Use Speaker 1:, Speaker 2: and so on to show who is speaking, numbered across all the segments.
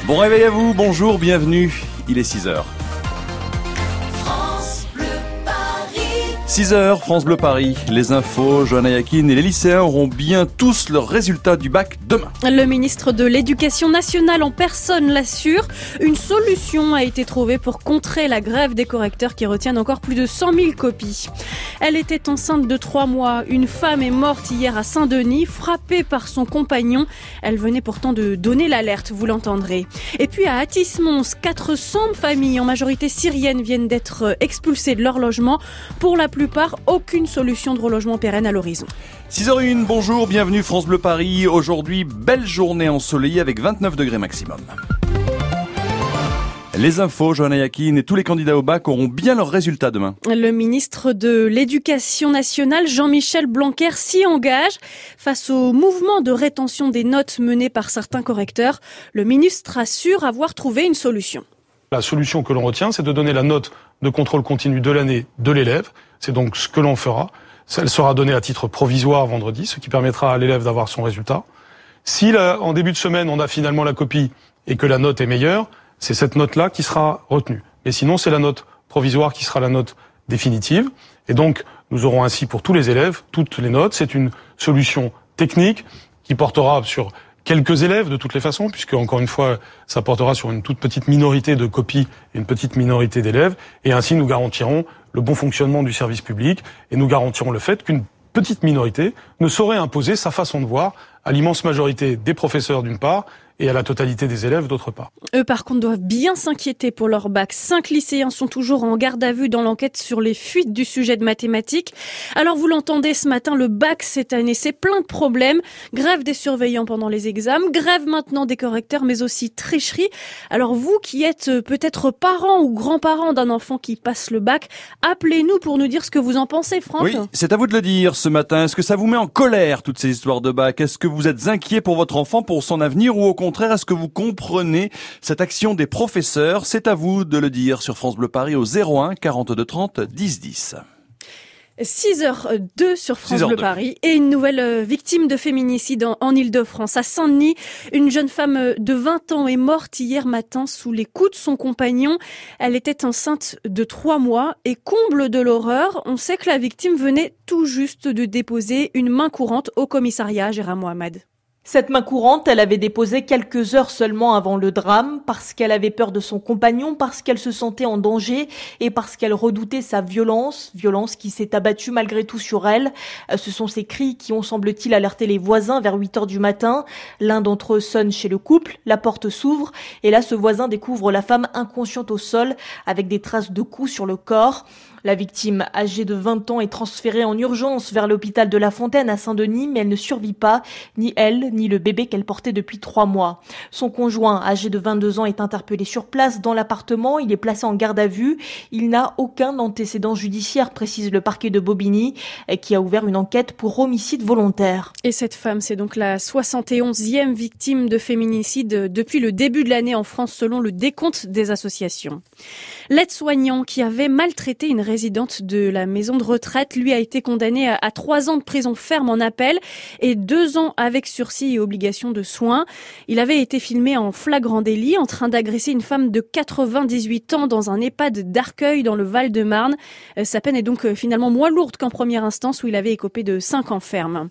Speaker 1: Bon réveil à vous, bonjour, bienvenue, il est 6h. 6h, France Bleu Paris, les infos, Johanna Yakin et les lycéens auront bien tous leurs résultats du bac demain.
Speaker 2: Le ministre de l'Éducation nationale en personne l'assure. Une solution a été trouvée pour contrer la grève des correcteurs qui retiennent encore plus de 100 000 copies. Elle était enceinte de 3 mois. Une femme est morte hier à Saint-Denis, frappée par son compagnon. Elle venait pourtant de donner l'alerte, vous l'entendrez. Et puis à Athis-Mons, 400 familles, en majorité syriennes, viennent d'être expulsées de leur logement. Pour la plupart, aucune solution de relogement pérenne à l'horizon.
Speaker 1: 6h01, bonjour, bienvenue France Bleu Paris. Aujourd'hui, belle journée ensoleillée avec 29 degrés maximum. Les infos, Johanna Yakin et tous les candidats au bac auront bien leurs résultats demain.
Speaker 2: Le ministre de l'Éducation nationale, Jean-Michel Blanquer, s'y engage. Face au mouvement de rétention des notes mené par certains correcteurs, le ministre assure avoir trouvé une solution.
Speaker 3: La solution que l'on retient, c'est de donner la note de contrôle continu de l'année de l'élève. C'est donc ce que l'on fera. Elle sera donnée à titre provisoire vendredi, ce qui permettra à l'élève d'avoir son résultat. Si en début de semaine, on a finalement la copie et que la note est meilleure, c'est cette note-là qui sera retenue. Et sinon, c'est la note provisoire qui sera la note définitive. Et donc, nous aurons ainsi pour tous les élèves toutes les notes. C'est une solution technique qui portera sur quelques élèves de toutes les façons, puisque encore une fois, ça portera sur une toute petite minorité de copies et une petite minorité d'élèves. Et ainsi, nous garantirons le bon fonctionnement du service public et nous garantirons le fait qu'une petite minorité ne saurait imposer sa façon de voir à l'immense majorité des professeurs d'une part et à la totalité des élèves d'autre part.
Speaker 2: Eux, par contre, doivent bien s'inquiéter pour leur bac. 5 lycéens sont toujours en garde à vue dans l'enquête sur les fuites du sujet de mathématiques. Alors, vous l'entendez ce matin, le bac cette année, c'est plein de problèmes. Grève des surveillants pendant les examens, grève maintenant des correcteurs, mais aussi tricherie. Alors, vous qui êtes peut-être parents ou grands-parents d'un enfant qui passe le bac, appelez-nous pour nous dire ce que vous en pensez, Franck.
Speaker 1: Oui, c'est à vous de le dire ce matin. Est-ce que ça vous met en colère, toutes ces histoires de bac? Est-ce que vous êtes inquiet pour votre enfant, pour son avenir, ou au contraire, est-ce que vous comprenez cette action des professeurs? C'est à vous de le dire sur France Bleu Paris au 01 42 30 10 10.
Speaker 2: 6h02 sur France Bleu Paris et une nouvelle victime de féminicide en Île-de-France. À Saint-Denis, une jeune femme de 20 ans est morte hier matin sous les coups de son compagnon. Elle était enceinte de 3 mois et comble de l'horreur, on sait que la victime venait tout juste de déposer une main courante au commissariat Gérard Mohamed.
Speaker 4: Cette main courante, elle avait déposé quelques heures seulement avant le drame, parce qu'elle avait peur de son compagnon, parce qu'elle se sentait en danger et parce qu'elle redoutait sa violence qui s'est abattue malgré tout sur elle. Ce sont ces cris qui ont, semble-t-il, alerté les voisins vers 8h du matin. L'un d'entre eux sonne chez le couple, la porte s'ouvre et là ce voisin découvre la femme inconsciente au sol avec des traces de coups sur le corps. La victime, âgée de 20 ans, est transférée en urgence vers l'hôpital de La Fontaine à Saint-Denis, mais elle ne survit pas, ni elle, ni le bébé qu'elle portait depuis 3 mois. Son conjoint, âgé de 22 ans, est interpellé sur place dans l'appartement. Il est placé en garde à vue. Il n'a aucun antécédent judiciaire, précise le parquet de Bobigny, qui a ouvert une enquête pour homicide volontaire.
Speaker 2: Et cette femme, c'est donc la 71e victime de féminicide depuis le début de l'année en France, selon le décompte des associations. L'aide-soignant qui avait maltraité une résidente de la maison de retraite, lui, a été condamné à 3 ans de prison ferme en appel et 2 ans avec sursis et obligation de soins. Il avait été filmé en flagrant délit en train d'agresser une femme de 98 ans dans un EHPAD d'Arcueil dans le Val-de-Marne. Sa peine est donc finalement moins lourde qu'en première instance où il avait écopé de 5 ans ferme.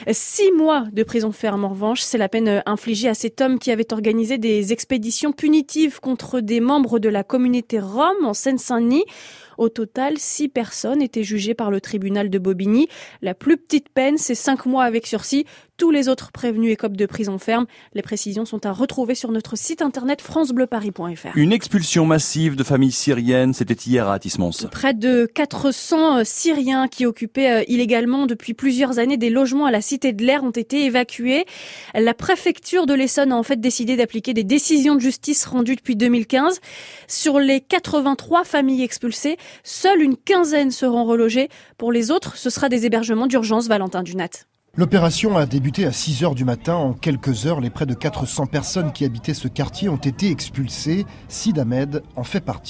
Speaker 2: 6 mois de prison ferme en revanche, c'est la peine infligée à cet homme qui avait organisé des expéditions punitives contre des membres de la communauté Rome en Seine-Saint-Denis. Au total, 6 personnes étaient jugées par le tribunal de Bobigny. La plus petite peine, c'est 5 mois avec sursis. Tous les autres prévenus écopent de prison ferme. Les précisions sont à retrouver sur notre site internet francebleuparis.fr.
Speaker 1: Une expulsion massive de familles syriennes, c'était hier à Athis-Mons.
Speaker 2: Près de 400 Syriens qui occupaient illégalement depuis plusieurs années des logements à la Cité de l'Air ont été évacués. La préfecture de l'Essonne a en fait décidé d'appliquer des décisions de justice rendues depuis 2015. Sur les 83 familles expulsées, seule une quinzaine seront relogées. Pour les autres, ce sera des hébergements d'urgence. Valentin Dunat.
Speaker 5: L'opération a débuté à 6h du matin. En quelques heures, les près de 400 personnes qui habitaient ce quartier ont été expulsées. Sid Ahmed en fait partie.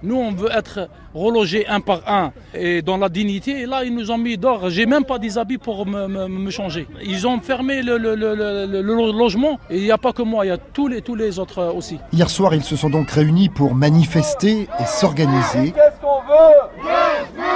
Speaker 6: Nous, on veut être relogés un par un et dans la dignité. Et là, ils nous ont mis dehors. J'ai même pas des habits pour me changer. Ils ont fermé le logement. Et il n'y a pas que moi, il y a tous les autres aussi.
Speaker 5: Hier soir, ils se sont donc réunis pour manifester et s'organiser.
Speaker 7: Qu'est-ce qu'on veut ?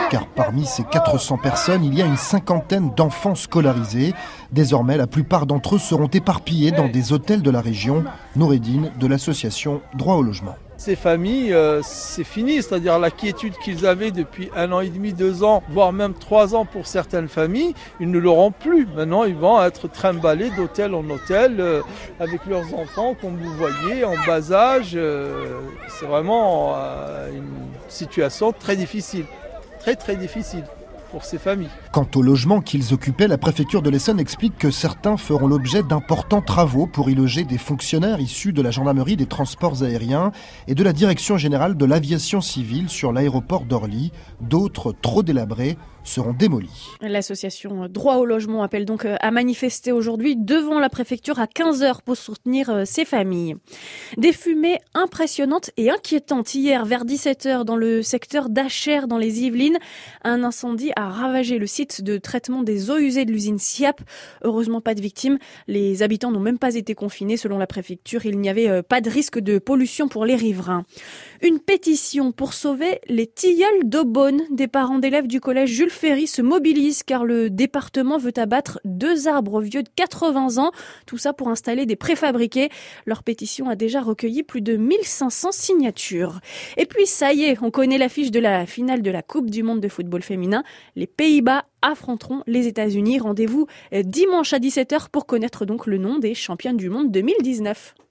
Speaker 5: Car parmi ces 400 personnes, il y a une cinquantaine d'enfants scolarisés. Désormais, la plupart d'entre eux seront éparpillés dans des hôtels de la région. Noureddine de l'association Droit au logement.
Speaker 7: Ces familles, c'est fini, c'est-à-dire la quiétude qu'ils avaient depuis 1 an et demi, 2 ans, voire même 3 ans pour certaines familles, ils ne l'auront plus. Maintenant, ils vont être trimballés d'hôtel en hôtel avec leurs enfants, comme vous voyez, en bas âge. C'est vraiment une situation très difficile, très difficile pour ces familles.
Speaker 5: Quant au logement qu'ils occupaient, la préfecture de l'Essonne explique que certains feront l'objet d'importants travaux pour y loger des fonctionnaires issus de la gendarmerie des transports aériens et de la direction générale de l'aviation civile sur l'aéroport d'Orly. D'autres, trop délabrés, seront démolis.
Speaker 2: L'association Droit au logement appelle donc à manifester aujourd'hui devant la préfecture à 15h pour soutenir ces familles. Des fumées impressionnantes et inquiétantes hier vers 17h dans le secteur d'Achères dans les Yvelines. Un incendie a ravagé le site de traitement des eaux usées de l'usine SIAP. Heureusement pas de victimes. Les habitants n'ont même pas été confinés selon la préfecture. Il n'y avait pas de risque de pollution pour les riverains. Une pétition pour sauver les tilleuls d'Aubonne. Des parents d'élèves du collège Jules Ferry se mobilisent car le département veut abattre 2 arbres vieux de 80 ans. Tout ça pour installer des préfabriqués. Leur pétition a déjà recueilli plus de 1500 signatures. Et puis ça y est, on connaît l'affiche de la finale de la Coupe du Monde de football féminin. Les Pays-Bas affronteront les États-Unis. Rendez-vous dimanche à 17h pour connaître donc le nom des championnes du monde 2019.